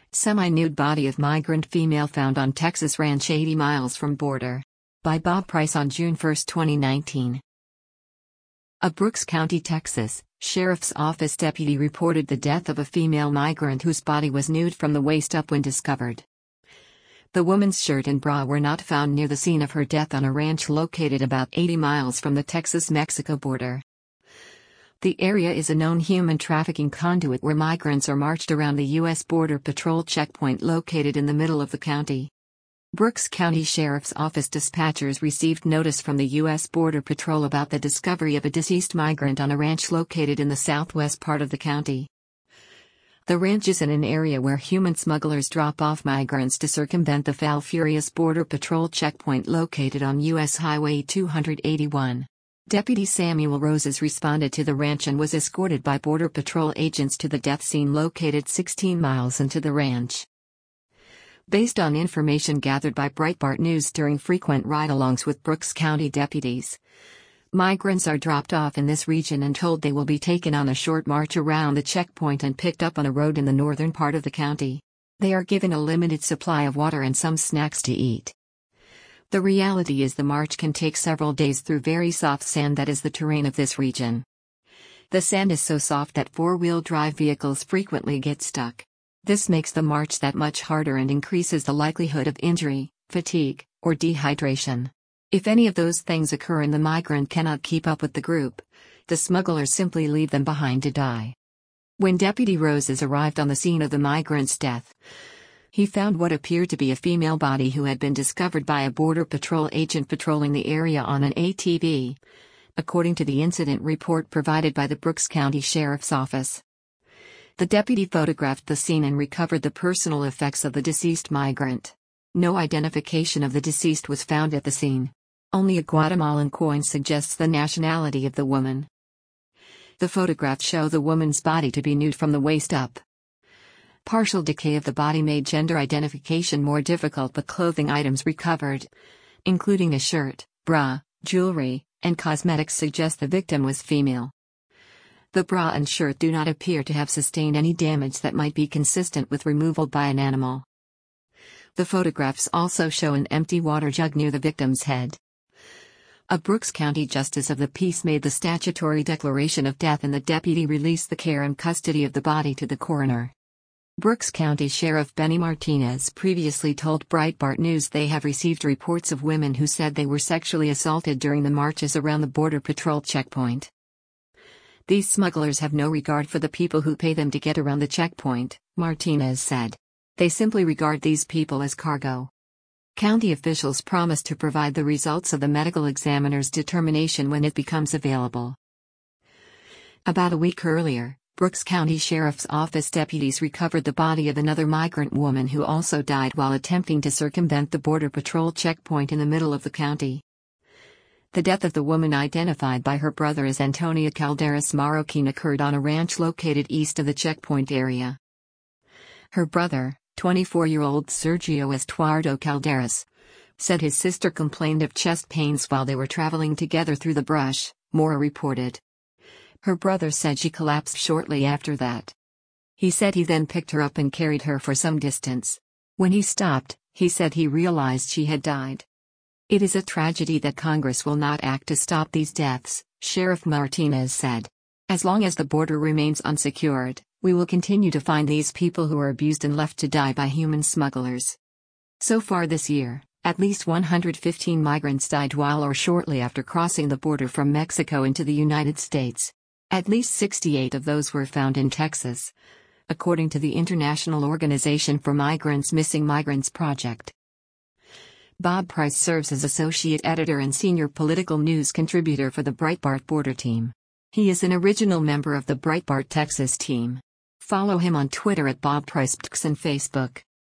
Semi-nude body of migrant female found on Texas ranch 80 miles from border. By Bob Price on June 1, 2019. A Brooks County, Texas, Sheriff's Office deputy reported the death of a female migrant whose body was nude from the waist up when discovered. The woman's shirt and bra were not found near the scene of her death on a ranch located about 80 miles from the Texas-Mexico border. The area is a known human trafficking conduit where migrants are marched around the U.S. Border Patrol checkpoint located in the middle of the county. Brooks County Sheriff's Office dispatchers received notice from the U.S. Border Patrol about the discovery of a deceased migrant on a ranch located in the southwest part of the county. The ranch is in an area where human smugglers drop off migrants to circumvent the Furious Border Patrol checkpoint located on U.S. Highway 281. Deputy Samuel Roses responded to the ranch and was escorted by Border Patrol agents to the death scene located 16 miles into the ranch. Based on information gathered by Breitbart News during frequent ride-alongs with Brooks County deputies, migrants are dropped off in this region and told they will be taken on a short march around the checkpoint and picked up on a road in the northern part of the county. They are given a limited supply of water and some snacks to eat. The reality is the march can take several days through very soft sand that is the terrain of this region. The sand is so soft that four-wheel drive vehicles frequently get stuck. This makes the march that much harder and increases the likelihood of injury, fatigue, or dehydration. If any of those things occur and the migrant cannot keep up with the group, the smugglers simply leave them behind to die. When Deputy Roses arrived on the scene of the migrant's death, he found what appeared to be a female body who had been discovered by a Border Patrol agent patrolling the area on an ATV, according to the incident report provided by the Brooks County Sheriff's Office. The deputy photographed the scene and recovered the personal effects of the deceased migrant. No identification of the deceased was found at the scene. Only a Guatemalan coin suggests the nationality of the woman. The photographs show the woman's body to be nude from the waist up. Partial decay of the body made gender identification more difficult, but clothing items recovered, including a shirt, bra, jewelry, and cosmetics, suggest the victim was female. The bra and shirt do not appear to have sustained any damage that might be consistent with removal by an animal. The photographs also show an empty water jug near the victim's head. A Brooks County Justice of the Peace made the statutory declaration of death and the deputy released the care and custody of the body to the coroner. Brooks County Sheriff Benny Martinez previously told Breitbart News they have received reports of women who said they were sexually assaulted during the marches around the Border Patrol checkpoint. These smugglers have no regard for the people who pay them to get around the checkpoint, Martinez said. They simply regard these people as cargo. County officials promised to provide the results of the medical examiner's determination when it becomes available. About a week earlier, Brooks County Sheriff's Office deputies recovered the body of another migrant woman who also died while attempting to circumvent the Border Patrol checkpoint in the middle of the county. The death of the woman, identified by her brother as Antonia Calderas Marroquin, occurred on a ranch located east of the checkpoint area. Her brother, 24-year-old Sergio Estuardo Calderas, said his sister complained of chest pains while they were traveling together through the brush, Mora reported. Her brother said she collapsed shortly after that. He said he then picked her up and carried her for some distance. When he stopped, he said he realized she had died. It is a tragedy that Congress will not act to stop these deaths, Sheriff Martinez said. As long as the border remains unsecured, we will continue to find these people who are abused and left to die by human smugglers. So far this year, at least 115 migrants died while or shortly after crossing the border from Mexico into the United States. At least 68 of those were found in Texas, according to the International Organization for Migrants Missing Migrants Project. Bob Price serves as associate editor and senior political news contributor for the Breitbart Border team. He is an original member of the Breitbart Texas team. Follow him on Twitter at Bob Price and Facebook.